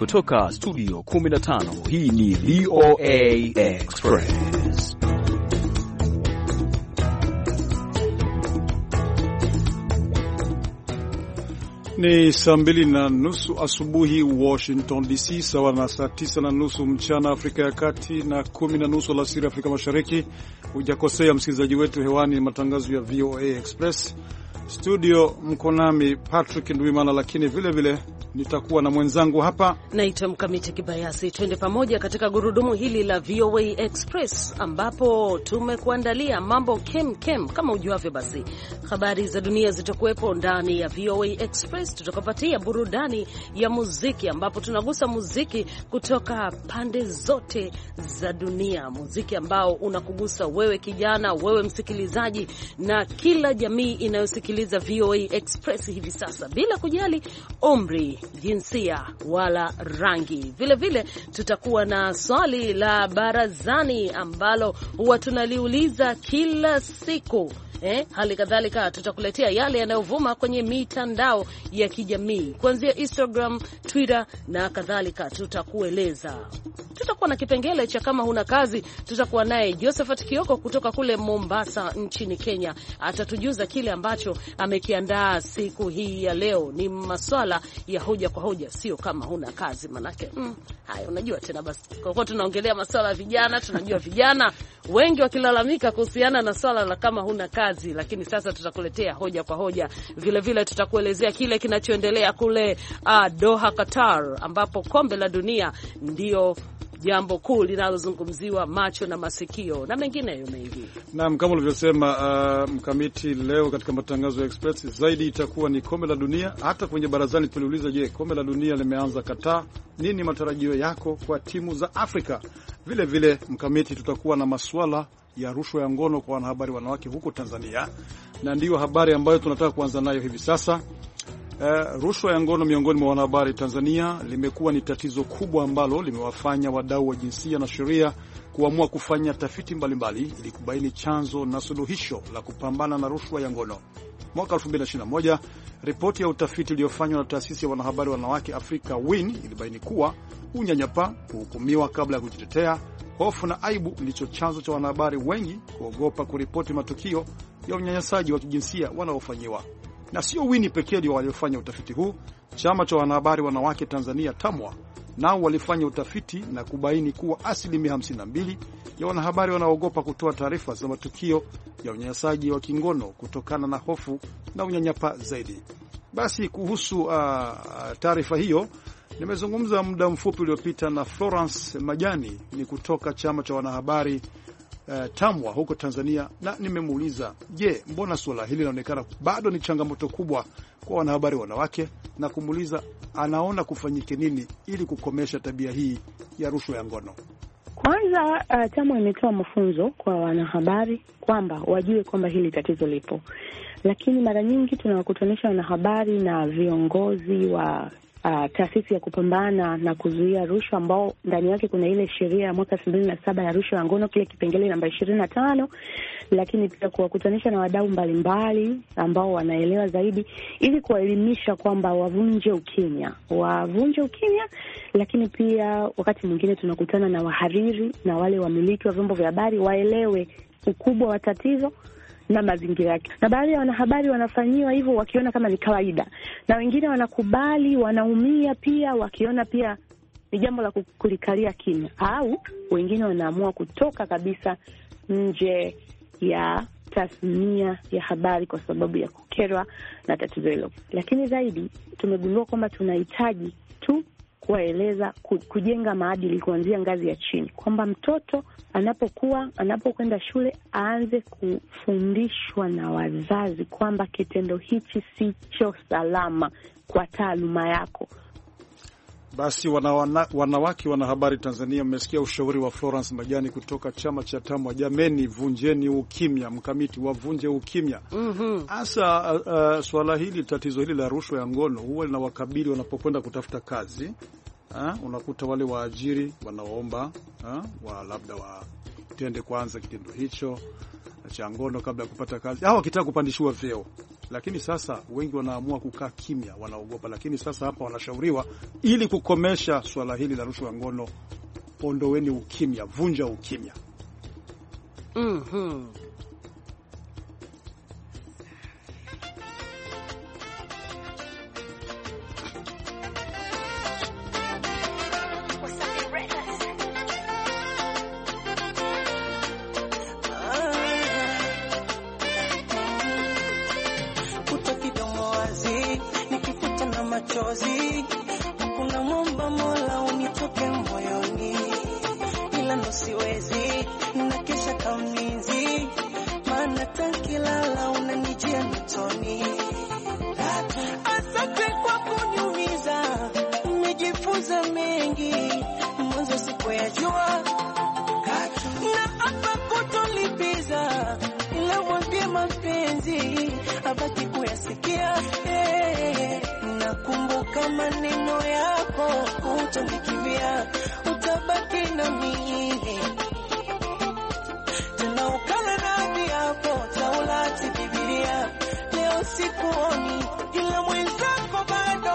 kutoka studio 15, hii ni VOA Express. Ni saa 2:30 asubuhi Washington DC, sawa na saa 9:30 mchana Afrika ya Kati na 10:30 alasiri Afrika Mashariki. Hujakosea msikilizaji wetu, hewani matangazo ya VOA Express. Studio mko nami Patrick Ndwimana, lakini vile nitakuwa na mwenzangu hapa, naitwa Mkamiti Kibayasi. Twende pamoja katika gurudumu hili la VOA Express, ambapo tumekuandalia mambo kem kama ujuavyo. Basi habari za dunia zitakuwepo ndani ya VOA Express. Tutakupatia burudani ya muziki, ambapo tunagusa muziki kutoka pande zote za dunia, muziki ambao unakugusa wewe kijana, wewe msikilizaji, na kila jamii inayosikiliza VOA Express hivi sasa, bila kujali umri, jinsia wala rangi. Vile tutakuwa na swali la barazani ambalo huwa tunaliuliza kila siku. Hali kadhalika tutakuletea yale yanayovuma kwenye mitandao ya kijamii kuanzia Instagram, Twitter na kadhalika. Tutakueleza, tutakuwa na kipengele cha kama huna kazi. Tutakuwa naye Josephat Kioko kutoka kule Mombasa nchini Kenya, atatujuza kile ambacho amekiandaa siku hii ya leo. Ni masuala ya hoja kwa hoja, sio kama huna kazi, manake haya unajua tena. Basi kwa tunaongelea masuala ya vijana, tunajua vijana wengi wakilalamika kuhusiana na swala la kama huna kazi, lakini sasa tutakuletea hoja kwa hoja. Vile tutakuelezea kile kinachoendelea kule Doha, Qatar, ambapo kombe la dunia ndio jambo kuu linalozungumziwa, macho na masikio na mengineyo mengi. Naam, kama ulivyosema Mkamiti, leo katika matangazo ya Express zaidi itakuwa ni kombe la dunia. Hata kwenye barazani tuliuliza, je, kombe la dunia limeanza Qatar, nini matarajio yako kwa timu za Afrika? Vile Mkamiti, tutakuwa na masuala ya rushwa ya ngono kwa wanahabari wanawake huko Tanzania, na ndiyo habari ambayo tunataka kuanza nayo hivi sasa. Rushwa ya ngono miongoni mwa wanahabari Tanzania limekuwa ni tatizo kubwa ambalo limewafanya wadau wa jinsia na sheria kuamua kufanya tafiti mbalimbali ili kubaini chanzo na suluhisho la kupambana na rushwa ya ngono. Mwaka 2021, ripoti ya utafiti iliyofanywa na taasisi ya wanahabari wanawake Afrika WIN ilibaini kuwa unyanyapaa, kuhukumiwa kabla ya kujitetea, hofu na aibu ndicho chanzo cha wanahabari wengi kuogopa kuripoti matukio ya unyanyasaji wa kijinsia wanaofanyiwa. Na sio WIN pekee ndio waliofanya utafiti huu. Chama cha wanahabari wanawake Tanzania TAMWA nao walifanya utafiti na kubaini kuwa asilimia 52 ya wanahabari wanaogopa kutoa taarifa za matukio ya unyanyasaji wa kingono kutokana na hofu na unyanyapaa zaidi. Basi kuhusu taarifa hiyo nimezungumza muda mfupi uliopita na Florence Majani, ni kutoka chama cha wanahabari TAMWA huko Tanzania, na nimemuuliza, je, mbona suala hili linaonekana bado ni changamoto kubwa kwa wanahabari wanawake, na kumuuliza anaona kufanyike nini ili kukomesha tabia hii ya rushwa ya ngono. Kwanza TAMWA imetoa mafunzo kwa wanahabari kwamba wajue kwamba hili tatizo lipo, lakini mara nyingi tunawakutanisha wanahabari na viongozi wa taasisi ya kupambana na kuzuia rushwa, ambao ndani yake kuna ile sheria ya mwaka 2007 ya rushwa ya ngono, kile kipengele namba 25, lakini pia kuwakutanisha na wadau mbalimbali ambao wanaelewa zaidi, ili kuwaelimisha kwamba wavunje ukimya. Lakini pia wakati mwingine tunakutana na wahariri na wale wamiliki wa vyombo vya habari, waelewe ukubwa wa tatizo na mazingira yake. Na baadhi ya wanahabari wanafanyiwa hivyo wakiona kama ni kawaida, na wengine wanakubali, wanaumia pia wakiona pia ni jambo la kulikalia kimya, au wengine wanaamua kutoka kabisa nje ya tasnia ya habari kwa sababu ya kukerwa na tatizo hilo. Lakini zaidi tumegundua kwamba tunahitaji tu kuwaeleza, kujenga maadili kuanzia ngazi ya chini, kwamba mtoto anapokwenda shule aanze kufundishwa na wazazi kwamba kitendo hichi sicho salama kwa taaluma yako. Basi wanawake wanahabari Tanzania, mmesikia ushauri wa Florence Majani kutoka chama cha TAMWA. Jameni, vunjeni ukimya. Mkamiti, wavunje ukimya. Hasa swala hili, tatizo hili la rushwa ya ngono huwa linawakabili wanapokwenda kutafuta kazi. Unakuta wale waajiri wanaomba labda watende kwanza kitendo hicho, cha ngono kabla ya kupata kazi, au wakitaka kupandishiwa vyeo. Lakini sasa wengi wanaamua kukaa kimya, wanaogopa. Lakini sasa hapa wanashauriwa, ili kukomesha swala hili la rushwa ya ngono, ondoweni ukimya, vunja ukimya. Kuna mwomba Mola unitoke moyoni, ila ndo siwezi, nakesha kaumizi, maana takilala unanijia mitoni. Asante kwa kuniumiza, nimejifunza mengi, mwanzo sikuyajua, na hapa kutolipiza, ila mwambie mapenzi abaki kuyasikia. Nakumbuka maneno yako, utanikimbia, utabaki na mimi tena, ukala nami hapo Taurati, Biblia. Leo sikuoni, ila mwenzako bado,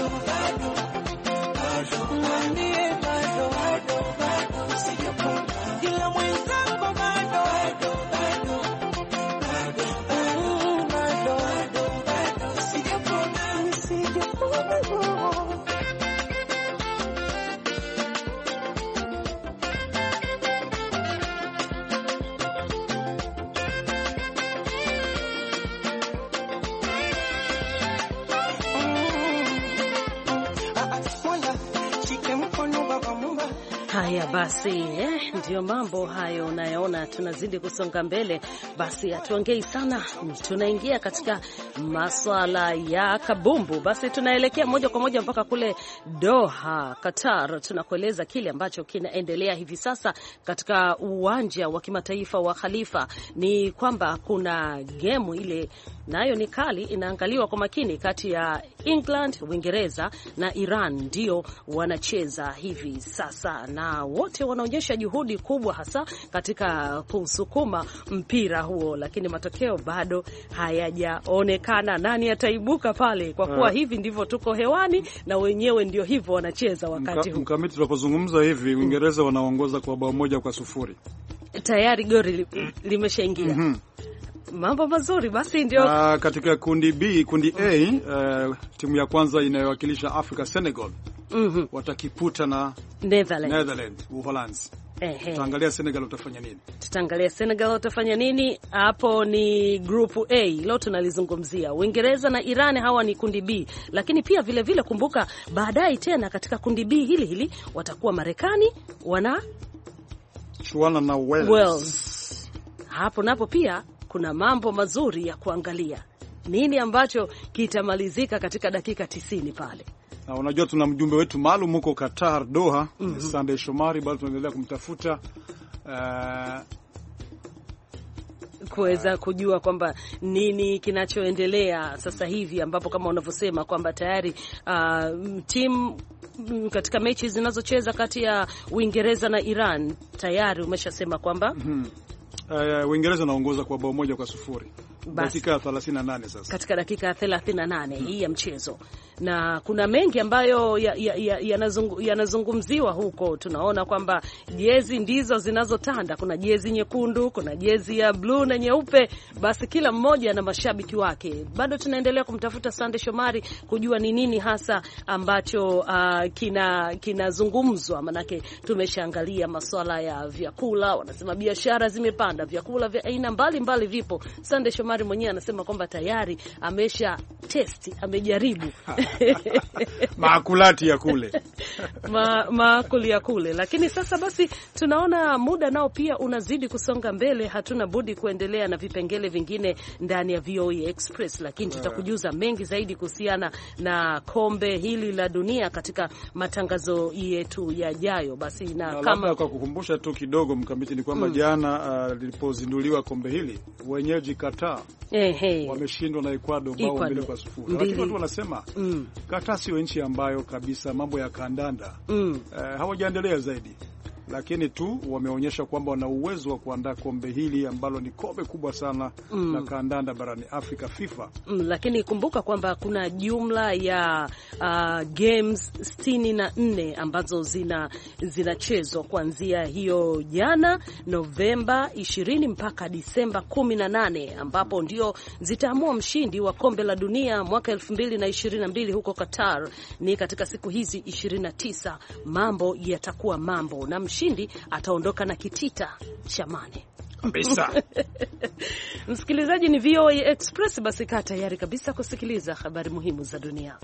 mwambie bado, usijapona, ila mwenzako bado, Haya basi, ndio mambo hayo unayoona. Tunazidi kusonga mbele, basi hatuongei sana, tunaingia katika maswala ya kabumbu. Basi tunaelekea moja kwa moja mpaka kule Doha, Qatar. Tunakueleza kile ambacho kinaendelea hivi sasa katika uwanja wa kimataifa wa Khalifa. Ni kwamba kuna gemu ile nayo ni kali, inaangaliwa kwa makini, kati ya England, Uingereza na Iran, ndio wanacheza hivi sasa, na wote wanaonyesha juhudi kubwa hasa katika kusukuma mpira huo, lakini matokeo bado hayajaonekana nani ataibuka pale, kwa kuwa hivi ndivyo tuko hewani na wenyewe ndio hivyo wanacheza wakati huu. Mkamiti, tunapozungumza hivi Uingereza wanaongoza kwa bao 1-0. Tayari goli limeshaingia. Mambo mazuri. Basi ndio katika kundi B, kundi A, timu ya kwanza inayowakilisha Afrika, Senegal, watakiputa na Netherlands, Uholanzi. Tutaangalia Senegal utafanya nini? Tutaangalia Senegal utafanya nini. Hapo ni group A, leo tunalizungumzia. Uingereza na Iran, hawa ni kundi B. Lakini pia vile vile kumbuka, baadaye tena katika kundi B hili watakuwa Marekani chuana na Wales. Hapo napo pia kuna mambo mazuri ya kuangalia. Nini ambacho kitamalizika katika dakika 90 pale? Na unajua tuna mjumbe wetu maalum huko Qatar, Doha, Sunday Shomari, bado tunaendelea kumtafuta kuweza kujua kwamba nini kinachoendelea sasa hivi, ambapo kama unavyosema kwamba tayari timu katika mechi zinazocheza kati ya Uingereza na Iran tayari umeshasema kwamba Uingereza naongoza kwa bao 1-0. Dakika 38 sasa. Katika dakika 38 hii ya mchezo. Na kuna mengi ambayo yanazungumziwa huko. Tunaona kwamba jezi ndizo zinazotanda. Kuna jezi nyekundu, kuna jezi ya blue na nyeupe. Basi kila mmoja na mashabiki wake. Bado tunaendelea kumtafuta Sande Shomari kujua ni nini hasa ambacho kinazungumzwa. Manake tumeshaangalia masuala ya vyakula, wanasema biashara zimepanda, vyakula vya aina mbalimbali vipo. Sande Shomari mwenyewe anasema kwamba tayari amesha testi, amejaribu maakulati ya kule maakuli ya kule. Lakini sasa basi tunaona muda nao pia unazidi kusonga mbele, hatuna budi kuendelea na vipengele vingine ndani ya VOA Express, lakini tutakujuza mengi zaidi kuhusiana na kombe hili la dunia katika matangazo yetu yajayo. Basi na kama kwa kukumbusha tu kidogo Mkamiti, ni kwamba jana lilipozinduliwa kombe hili, wenyeji Qatar wameshindwa na Ecuador bao 2-0. Lakini watu wanasema Qatar sio nchi ambayo kabisa mambo ya kandanda hawajaendelea zaidi. lakini tu wameonyesha kwamba wana uwezo wa kuandaa kombe hili ambalo ni kombe kubwa sana la kandanda barani Afrika, FIFA. Lakini kumbuka kwamba kuna jumla ya games 64 ambazo zinachezwa kuanzia hiyo jana Novemba 20 mpaka Disemba 18, ambapo ndio zitaamua mshindi wa kombe la dunia mwaka 2022 huko Qatar. Ni katika siku hizi 29 mambo yatakuwa mambo, na mshindi ataondoka na kitita cha mane kabisa. Msikilizaji, ni VOA Express, basi kaa tayari kabisa kusikiliza habari muhimu za dunia.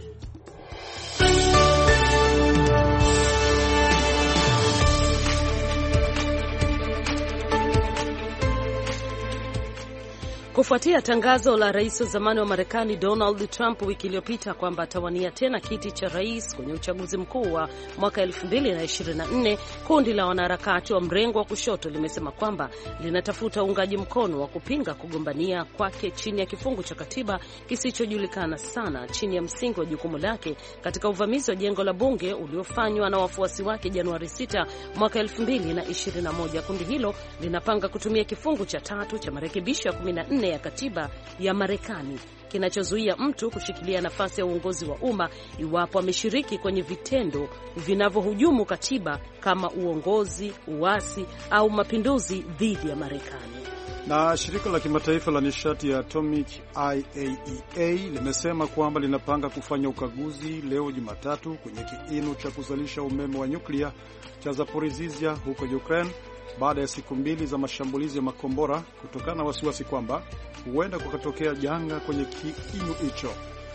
Kufuatia tangazo la rais wa zamani wa Marekani Donald Trump wiki iliyopita kwamba atawania tena kiti cha rais kwenye uchaguzi mkuu wa mwaka 2024, kundi la wanaharakati wa mrengo wa kushoto limesema kwamba linatafuta uungaji mkono wa kupinga kugombania kwake chini ya kifungu cha katiba kisichojulikana sana chini ya msingi wa jukumu lake katika uvamizi wa jengo la bunge uliofanywa na wafuasi wake Januari 6 mwaka 2021. Kundi hilo linapanga kutumia kifungu cha 3 cha marekebisho ya 14 ya katiba ya Marekani kinachozuia mtu kushikilia nafasi ya uongozi wa umma iwapo ameshiriki kwenye vitendo vinavyohujumu katiba kama uongozi, uasi au mapinduzi dhidi ya Marekani. Na shirika la kimataifa la nishati ya atomic IAEA limesema kwamba linapanga kufanya ukaguzi leo Jumatatu kwenye kiinu cha kuzalisha umeme wa nyuklia cha Zaporizhzhia huko Ukraine baada ya siku 2 za mashambulizi ya makombora kutokana na wasiwasi kwamba huenda kukatokea janga kwenye kiinu hicho.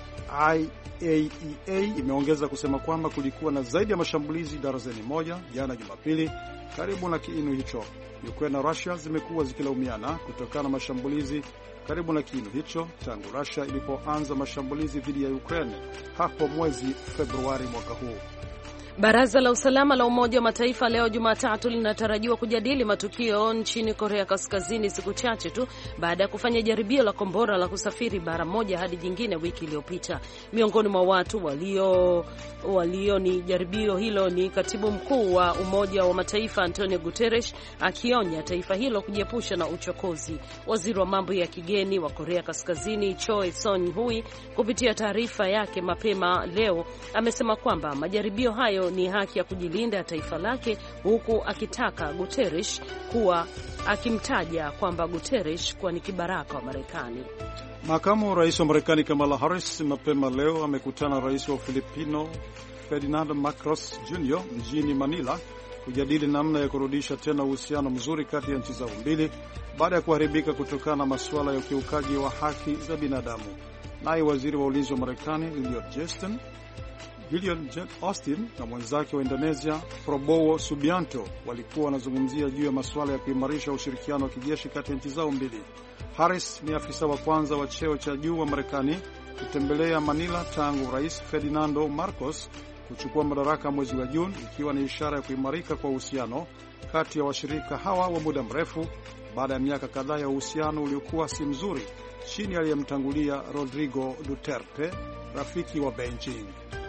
IAEA imeongeza kusema kwamba kulikuwa na zaidi ya mashambulizi darazeni moja jana Jumapili karibu na kiinu hicho. Ukraine na Russia zimekuwa zikilaumiana kutokana na mashambulizi karibu na kiinu hicho tangu Russia ilipoanza mashambulizi dhidi ya Ukraine hapo mwezi Februari mwaka huu. Baraza la usalama la Umoja wa Mataifa leo Jumatatu linatarajiwa kujadili matukio nchini Korea Kaskazini siku chache tu baada ya kufanya jaribio la kombora la kusafiri bara moja hadi jingine wiki iliyopita. Miongoni mwa watu walio ni jaribio hilo ni Katibu Mkuu wa Umoja wa Mataifa Antonio Guterres, akionya taifa hilo kujiepusha na uchokozi. Waziri wa mambo ya kigeni wa Korea Kaskazini Choi Son-hui kupitia taarifa yake mapema leo amesema kwamba majaribio hayo ni haki ya kujilinda ya taifa lake, huku akitaka Guterres akimtaja kwamba Guterres kuwa ni kibaraka wa Marekani. Makamu rais wa Marekani Kamala Harris mapema leo amekutana na rais wa Filipino Ferdinand Marcos Jr. mjini Manila kujadili namna ya kurudisha tena uhusiano mzuri kati ya nchi zao mbili baada ya kuharibika kutokana na masuala ya ukiukaji wa haki za binadamu. Naye waziri wa ulinzi wa Marekani Lloyd Austin na mwenzake wa Indonesia Prabowo Subianto walikuwa wanazungumzia juu ya masuala ya kuimarisha ushirikiano wa kijeshi kati ya nchi zao mbili. Harris ni afisa wa kwanza wa cheo cha juu wa Marekani kutembelea Manila tangu Rais Ferdinando Marcos kuchukua madaraka mwezi wa Juni, ikiwa ni ishara ya kuimarika kwa uhusiano kati ya washirika hawa wa muda mrefu baada ya miaka kadhaa ya uhusiano uliokuwa si mzuri chini aliyemtangulia Rodrigo Duterte, rafiki wa Beijing.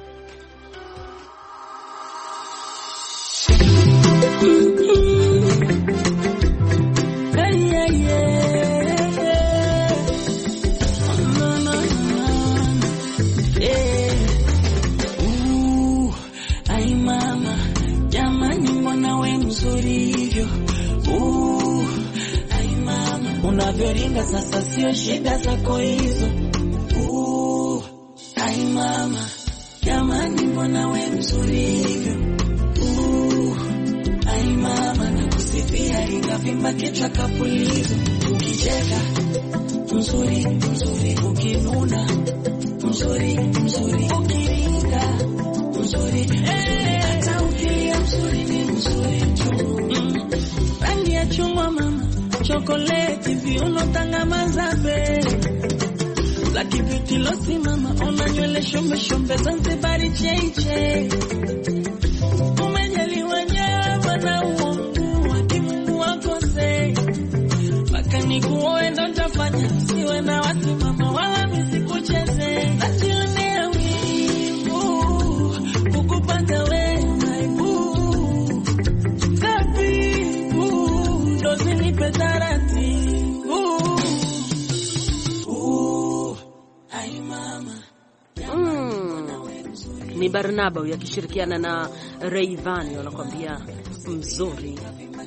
Ai mama, jamani mbona we mzuri hivyo? Ai mama, unavyoringa sasa sio shida zako hizo. Ai mama, jamani mbona we mzuri hivyo? Ai mama, nakusifia ingavimba kichwa kapulizo. Ukicheka mzuri mzuri, ukinuna mzuri mzuri, ukiringa mzuri, hata ukilia mzuri ni mzuri tu. Rangi ya chungwa mama, chokoleti, viuno tanga mazabe, Black Beauty losi mama, ona nywele shombe shombe Zanzibari cheche. Umejaliwa nyama na uongo wa Mungu wakose, mpaka nikuoe ndo nitafanya, siwe na wasi mama wala nisikucheze. Nachilea wimbo kukupata we my boo, Ni Barnaba yakishirikiana na Rayvanny wanakuambia mzuri.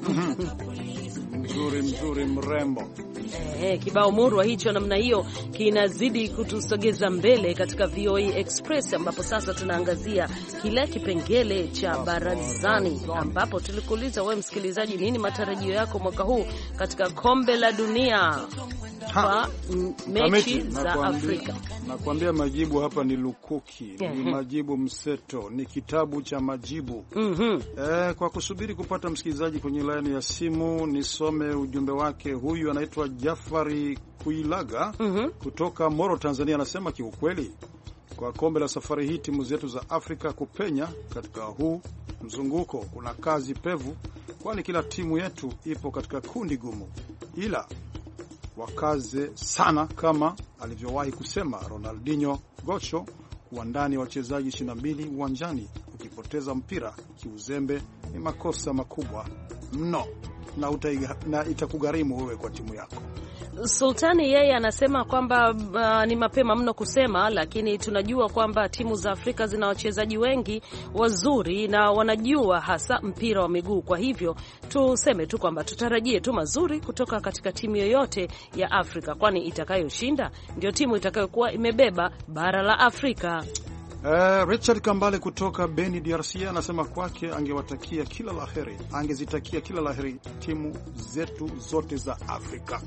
Mzuri mrembo. Kibao murwa hicho namna hiyo kinazidi kutusogeza mbele katika VOA Express, ambapo sasa tunaangazia kile kipengele cha barazani, ambapo tulikuuliza wewe msikilizaji, nini matarajio yako mwaka huu katika kombe la dunia kwa mechi za Afrika. Nakwambia majibu hapa ni lukuki, ni majibu mseto, ni kitabu cha majibu. Kwa kusubiri kupata msikilizaji kwenye line ya simu, nisome ujumbe wake. Huyu anaitwa Jafari Kuilaga kutoka Moro, Tanzania. Anasema kiukweli, kwa kombe la safari hii timu zetu za Afrika kupenya katika huu mzunguko kuna kazi pevu, kwani kila timu yetu ipo katika kundi gumu, ila wakaze sana kama alivyowahi kusema Ronaldinho Gocho kuwa ndani ya wachezaji 22 uwanjani, ukipoteza mpira kiuzembe ni makosa makubwa mno na itakugharimu wewe kwa timu yako. Sultani yeye anasema kwamba ni mapema mno kusema, lakini tunajua kwamba timu za Afrika zina wachezaji wengi wazuri na wanajua hasa mpira wa miguu. Kwa hivyo tuseme tu kwamba tutarajie tu mazuri kutoka katika timu yoyote ya Afrika, kwani itakayoshinda ndio timu itakayokuwa imebeba bara la Afrika. Richard Kambale kutoka Beni, DRC anasema kwake angezitakia kila laheri timu zetu zote za Afrika.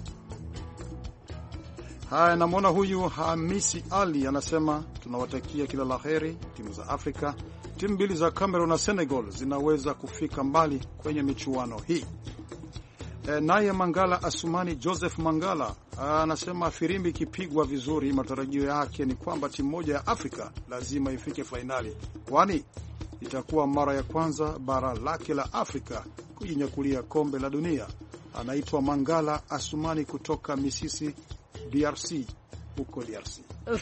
Haya, namwona huyu Hamisi Ali anasema tunawatakia kila laheri timu za Afrika. Timu mbili za Cameroon na Senegal zinaweza kufika mbali kwenye michuano hii. Naye Mangala Asumani Joseph Mangala anasema firimbi ikipigwa vizuri, matarajio yake ni kwamba timu moja ya Afrika lazima ifike fainali, kwani itakuwa mara ya kwanza bara lake la Afrika kujinyakulia kombe la dunia. Anaitwa Mangala Asumani kutoka Misisi, DRC, huko DRC.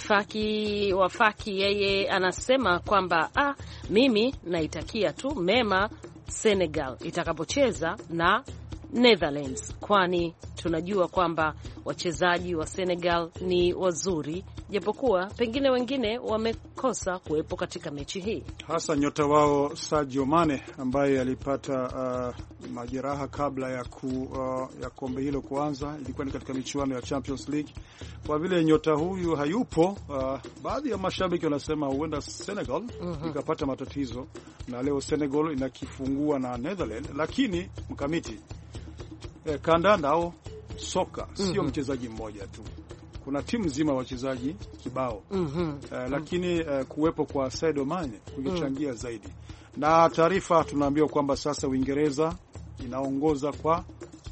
Faki yeye anasema kwamba mimi naitakia tu mema Senegal itakapocheza na Netherlands, kwani tunajua kwamba wachezaji wa Senegal ni wazuri, japokuwa pengine wengine wamekosa kuwepo katika mechi hii, hasa nyota wao Sadio Mane ambaye alipata majeraha kabla ya kombe hilo kuanza. Ilikuwa ni katika michuano ya Champions League. Kwa vile nyota huyu hayupo, baadhi ya mashabiki wanasema huenda Senegal ikapata matatizo, na leo Senegal inakifungua na Netherlands. Lakini mkamiti, kandanda au soka sio mchezaji mmoja tu, kuna timu nzima wachezaji kibao. Lakini kuwepo kwa Sadio Mane kungechangia zaidi. Na taarifa tunaambiwa kwamba sasa Uingereza inaongoza kwa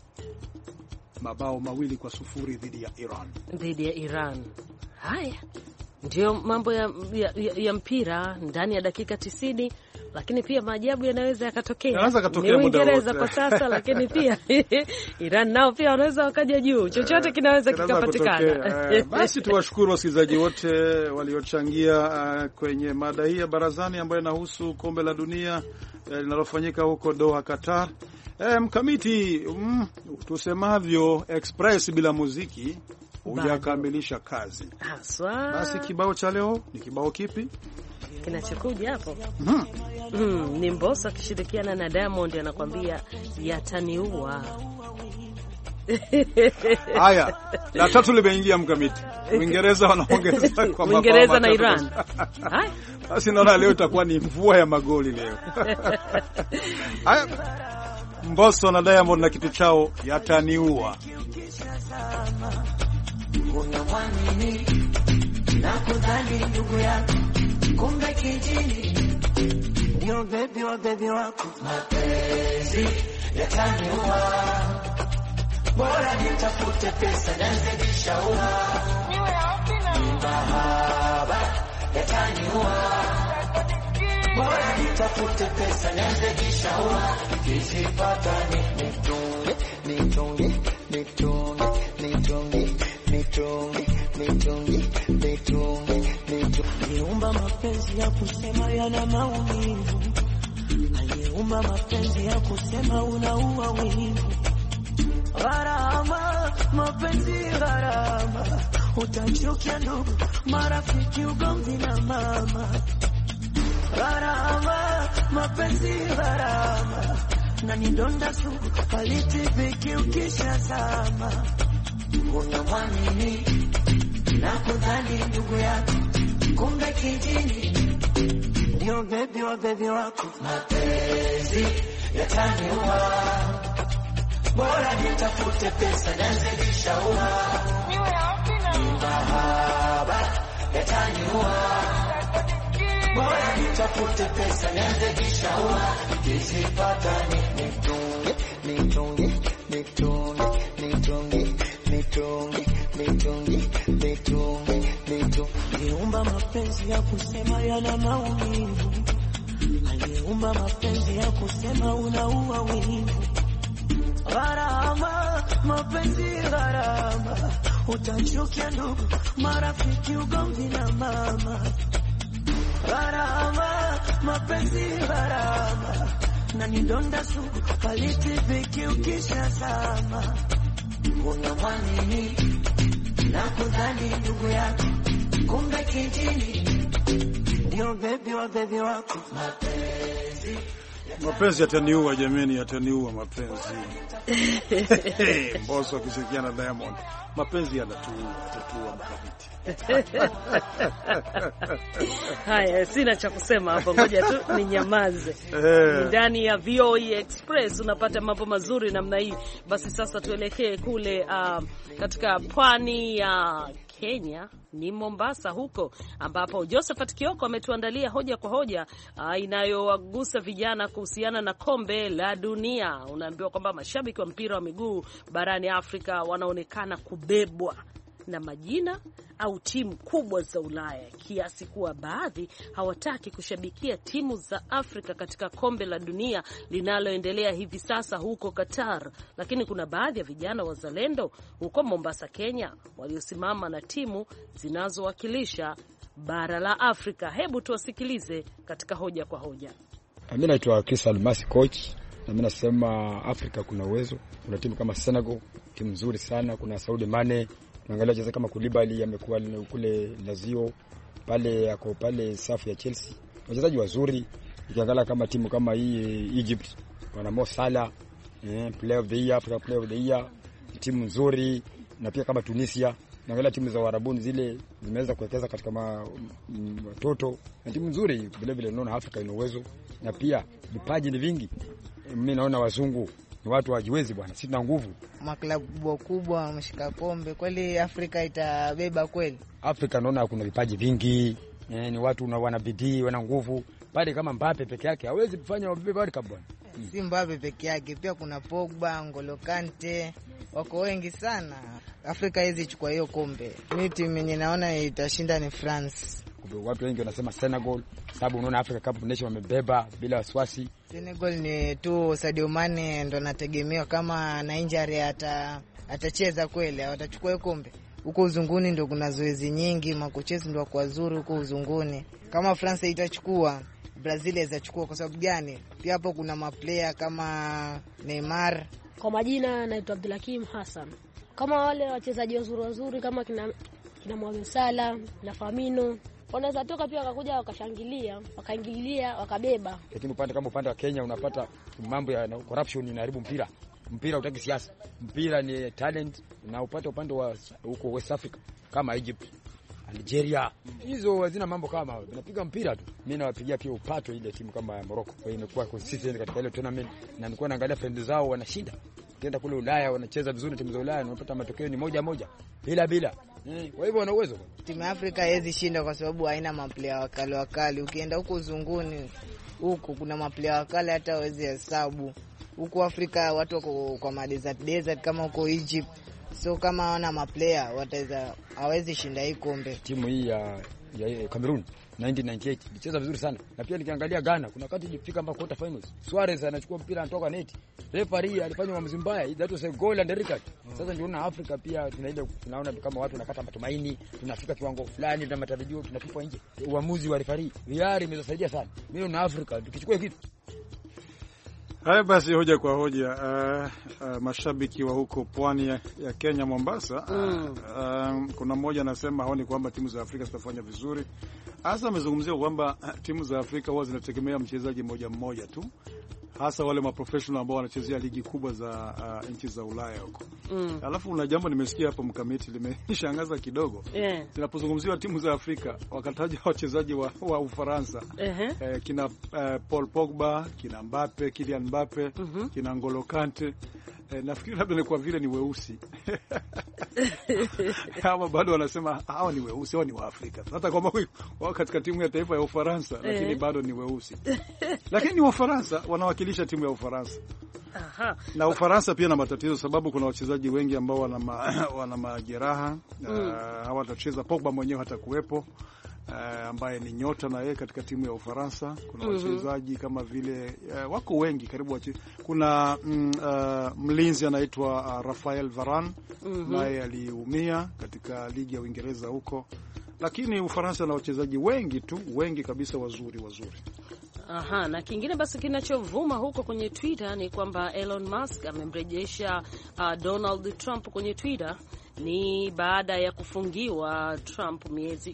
mabao 2-0 dhidi ya Iran. Haya ndio mambo ya mpira ndani ya dakika 90, lakini pia maajabu yanaweza yakatokea. Ni Uingereza kwa sasa, lakini pia Iran nao pia wanaweza wakaja juu. Chochote kinaweza kikapatikana. Basi tuwashukuru wasikilizaji wote waliochangia kwenye mada hii ya barazani ambayo inahusu kombe la dunia linalofanyika huko Doha, Qatar. Mkamiti, tusemavyo Express bila muziki hujakamilisha kazi. Basi kibao cha leo ni kibao kipi kinachokuja hapo? Ni Mbosso akishirikiana na Diamond, anakuambia yataniua. Haya, la tatu limeingia mkamiti. Uingereza wanaongeza kwa mabao, Uingereza na Iran. Haya, basi naona leo itakuwa ni mvua ya magoli leo. Haya, Mbosso na Diamond na kitu chao yataniua. Unamwamini na kudhani ndugu yako, kumbe kijini ndio baby wako. Mapenzi yataniua, bora nitafute pesa nianze kishaua. Mahaba yataniua, bora nitafute pesa nianze kishaua. Nikipata nitunge aliyeumba mapenzi ya kusema yana maumivu, aliyeumba mapenzi ya kusema unaua wivu. Gharama, mapenzi gharama, utachukia ndugu, marafiki, ugomvi na mama. Gharama, mapenzi gharama, na nidonda sugu halitibiki ukishazama. Unamwamini na kudhani ndugu yako, kumbe kijini ndio baby wa baby wako. Mapenzi yataniua, bora nitafute pesa nianze kishaua. Mahaba yataniua, bora nitafute pesa nianze kishaua. Nikizipata nitunge, nitunge, nitunge, nitunge, nitunge, nitunge, nitunge, nitunge. Aliumba mapenzi ya kusema yana maumivu, aliumba mapenzi ya kusema unaua wivu. Gharama, mapenzi gharama, utachukia ndugu, marafiki, ugomvi na mama. Gharama, mapenzi gharama, na nidonda sugu halitibiki ukishazama. Unamwamini na kudhani ndugu yako, kumbe kijini ndio baby wa baby wako. Mapenzi yataniua jameni, yataniua mapenzi. Mbosso akishirikiana na Diamond. Mapenzi yatatua mkabiti. Haya, sina cha kusema hapo, ngoja tu ninyamaze. Ndani ya VOA Express unapata mambo mazuri namna hii. Basi sasa tuelekee kule katika pwani ya Kenya, ni Mombasa huko ambapo Josephat Kioko ametuandalia hoja kwa hoja inayowagusa vijana kuhusiana na kombe la dunia. Unaambiwa kwamba mashabiki wa mpira wa miguu barani Afrika wanaonekana kubebwa na majina au timu kubwa za Ulaya kiasi kuwa baadhi hawataki kushabikia timu za Afrika katika kombe la dunia linaloendelea hivi sasa huko Qatar. Lakini kuna baadhi ya vijana wazalendo huko Mombasa, Kenya, waliosimama na timu zinazowakilisha bara la Afrika. Hebu tuwasikilize katika hoja kwa hoja. Mimi naitwa Chris Almasi, coach, na mimi nasema Afrika kuna uwezo. Kuna timu kama Senegal, timu nzuri sana. Kuna Saudi Mane, naangalia cheza kama Koulibaly amekuwa kule Lazio, pale yako pale safu ya Chelsea. Wachezaji wazuri. Ukiangalia kama timu kama hii Egypt, wana Mo Salah, player of the year, Africa player of the year, timu nzuri. Na pia kama Tunisia, naangalia timu za Arabuni zile zimeweza kuwekeza katika watoto, na timu nzuri vile vile. Naona Afrika ina uwezo na pia vipaji ni vingi. Mimi naona wazungu ni watu wajiwezi bwana, sisi tuna nguvu. Maklabu kubwa wameshika kombe, kweli Afrika itabeba kweli? Afrika naona kuna vipaji vingi, ni watu wana bidii, wana nguvu. Pale kama Mbappe peke yake hawezi kufanya World Cup bwana. Si Mbappe peke yake, pia kuna Pogba, N'Golo Kante, wako wengi sana. Afrika hizi chukua hiyo kombe. Mimi timu yenye naona itashinda ni France. Watu wengi wanasema Senegal, sababu unaona Africa Cup Nation wamebeba bila wasiwasi. Senegal ni tu Sadio Mane ndo nategemewa, kama na injury atacheza kweli watachukua hiyo kombe. Huko uzunguni ndo kuna zoezi nyingi, makochezi ndo wako wazuri huko uzunguni. Kama France itachukua, Brazil itachukua. Kwa sababu gani? Pia hapo kuna maplayer kama Neymar. Kwa majina naitwa Abdulhakim Hassan. Kama wale wachezaji wazuri kama kina Mohamed Salah na Firmino wanaweza toka pia wakakuja wakashangilia, wakaingilia, wakabeba. Lakini upande wa Kenya unapata mambo ya corruption inaharibu mpira. Mpira hutaki siasa. Mpira ni talent, na upande wa huko West Africa kama Egypt, Algeria, hizo hazina mambo kama hayo. Tunapiga mpira tu. Mimi nawapigia pia upato ile timu kama Morocco. Kwa hiyo imekuwa consistent katika ile tournament, na nilikuwa naangalia friends zao wanashinda. Kienda kule Ulaya wanacheza vizuri, timu za Ulaya unapata matokeo ni 1-1 bila. Kwa hivyo wana uwezo. Timu ya Afrika haiwezi shinda kwa sababu haina maplayer wakali. Ukienda huko uzunguni, huko kuna maplayer wakali hata hawezi hesabu. Huko Afrika watu wako kwa desert kama huko Egypt. So kama hawana maplayer hawezi shinda hii kombe. Timu hii ya Cameroon 1998 ilicheza vizuri sana. Na pia nikiangalia Ghana, kuna wakati ilifika mpaka quarter finals. Suarez anachukua mpira anatoka neti. Referee alifanya maamuzi mbaya. That was a goal and a red card. Sasa ndio na Afrika pia tunaona kama watu wanakata matumaini, tunafika kiwango fulani na matarajio tunafika nje. Uamuzi wa referee VAR imesaidia sana. Mimi na Afrika tukichukua kitu. Haya basi, hoja kwa hoja. Mashabiki wa huko pwani ya Kenya, Mombasa, kuna mmoja anasema haoni kwamba timu za Afrika zitafanya vizuri. Hasa amezungumzia kwamba timu za Afrika huwa zinategemea mchezaji mmoja mmoja tu, hasa wale maprofessional ambao wanachezea ligi kubwa za nchi za Ulaya huko. Alafu una jambo nimesikia hapo mkamiti limeshangaza kidogo. Zinapozungumziwa timu za Afrika wakataja wachezaji wa Ufaransa. Kina Paul Pogba, kina Mbappe, Kylian Mbappe, kina N'Golo Kante. Nafikiri labda ni kwa vile ni weusi. Kama bado wanasema hawa ni weusi, hawa ni wa Afrika. Hata kama wao katika timu ya taifa ya Ufaransa, lakini bado ni weusi. Lakini ni Wafaransa, wanawakilisha timu ya Ufaransa. Na Ufaransa pia na matatizo, sababu kuna wachezaji wengi ambao wana majeraha. Hawatacheza. Pogba mwenyewe hatakuwepo, ambaye ni nyota na yeye katika timu ya Ufaransa. Kuna wachezaji kama vile wako wengi karibu kuna mlinzi anaitwa Rafael Varane, naye aliumia katika ligi ya Uingereza huko. Lakini Ufaransa na wachezaji wengi kabisa wazuri. Na kingine basi kinachovuma huko kwenye Twitter ni kwamba Elon Musk amemrejesha Donald Trump kwenye Twitter. Ni baada ya kufungiwa Trump miezi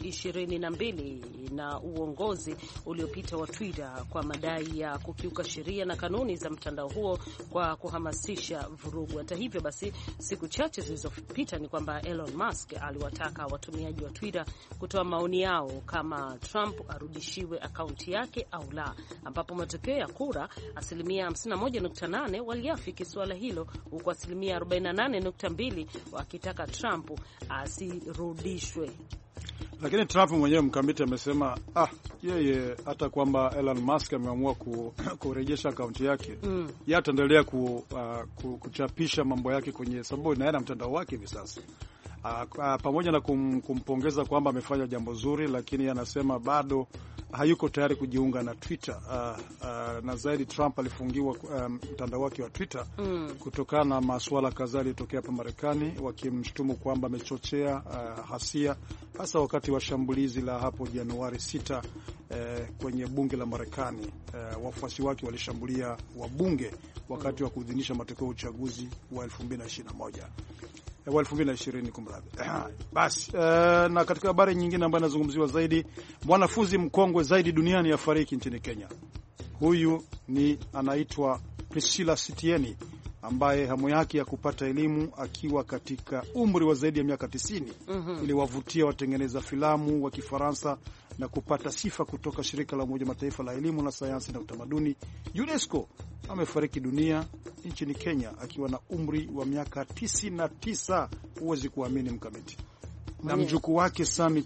22 na uongozi uliopita wa Twitter kwa madai ya kukiuka sheria na kanuni za mtandao huo kwa kuhamasisha vurugu. Hata hivyo basi, siku chache zilizopita ni kwamba Elon Musk aliwataka watumiaji wa Twitter kutoa maoni yao kama Trump arudishiwe akaunti yake au la, ambapo matokeo ya kura asilimia 51.8 waliafiki suala hilo, huku asilimia 48.2 wakitaka Trump asirudishwe. Lakini Trump mwenyewe mkamiti amesema yeye hata kwamba Elon Musk ameamua kurejesha akaunti yake, yeye ataendelea kuchapisha mambo yake kwenye, sababu na mtandao wake hivi sasa. Pamoja na kumpongeza kwamba amefanya jambo zuri, lakini anasema bado hayuko tayari kujiunga na Twitter. Na zaidi Trump alifungiwa mtandao wake wa Twitter kutokana na masuala kadhaa yaliyotokea hapa Marekani, wakimshtumu kwamba amechochea hasia, hasa wakati wa shambulizi la hapo Januari 6 kwenye bunge la Marekani. Wafuasi wake walishambulia wabunge wakati wa kuidhinisha matokeo ya uchaguzi wa 2021. 2020 kumradhi. Basi na katika habari nyingine ambayo inazungumziwa zaidi, mwanafunzi mkongwe zaidi duniani afariki nchini Kenya. Huyu ni anaitwa Priscilla Sitieni, ambaye hamu yake ya kupata elimu akiwa katika umri wa zaidi ya miaka 90 iliwavutia watengeneza filamu wa Kifaransa na kupata sifa kutoka shirika la Umoja Mataifa la elimu na sayansi na utamaduni UNESCO. Amefariki dunia nchini Kenya akiwa na umri wa miaka 99. Huwezi kuamini mkamiti. Na mjukuu wake Sami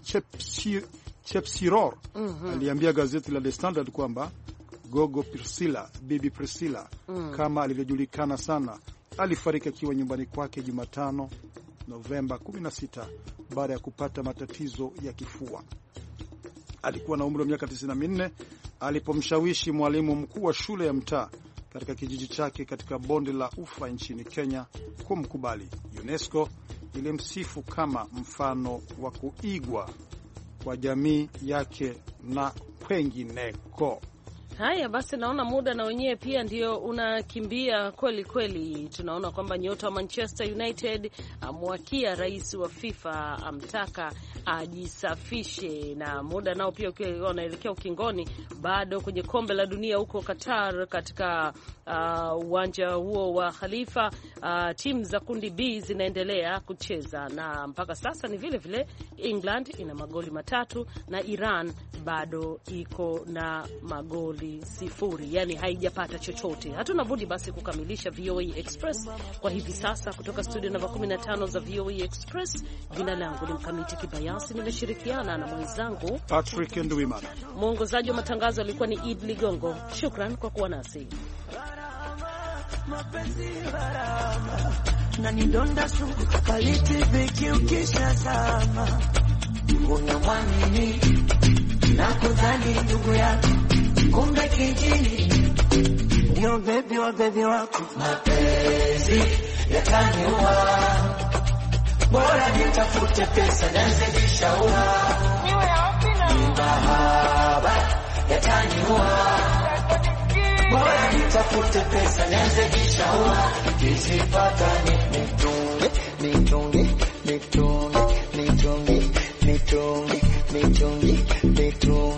Chepsiror aliambia gazeti la The Standard kwamba Gogo Priscilla, Bibi Priscilla kama alivyojulikana sana, alifariki akiwa nyumbani kwake Jumatano Novemba 16 baada ya kupata matatizo ya kifua. Alikuwa na umri wa miaka 94 alipomshawishi mwalimu mkuu wa shule ya mtaa katika kijiji chake katika bonde la Ufa nchini Kenya kumkubali. UNESCO ilimsifu kama mfano wa kuigwa kwa jamii yake na kwengineko. Haya basi, naona muda na wenyewe pia ndio unakimbia kweli kweli. Tunaona kwamba nyota wa Manchester United amwakia rais wa FIFA, amtaka ajisafishe, na muda nao pia unaelekea ukingoni. Bado kwenye kombe la dunia huko Qatar, katika uwanja huo wa Khalifa, timu za kundi B zinaendelea kucheza, na mpaka sasa ni vile vile England ina magoli 3 na Iran bado iko na magoli 0, yani haijapata chochote. Hatuna budi basi kukamilisha VOA Express kwa hivi sasa kutoka studio namba 15 za VOA Express. Jina langu ni Mkamiti Kibayasi, nimeshirikiana na mwenzangu Patrick Nduwimana. Mwongozaji wa matangazo alikuwa ni Id Ligongo. Shukran kwa kuwa nasi. Na nidonda suku kaliti viki ukisha sama unamwamini na kudhani ndugu yako, kumbe kijini ndio bebi wa bebi wako. Mapenzi yataniua, bora nitafute pesa nazidisha ua. Mahaba yataniua, bora nitafute nitafute pesa nianze kishaua, nikipata nitunge, nitunge, nitunge, nitunge, nitunge, nitunge, nitunge.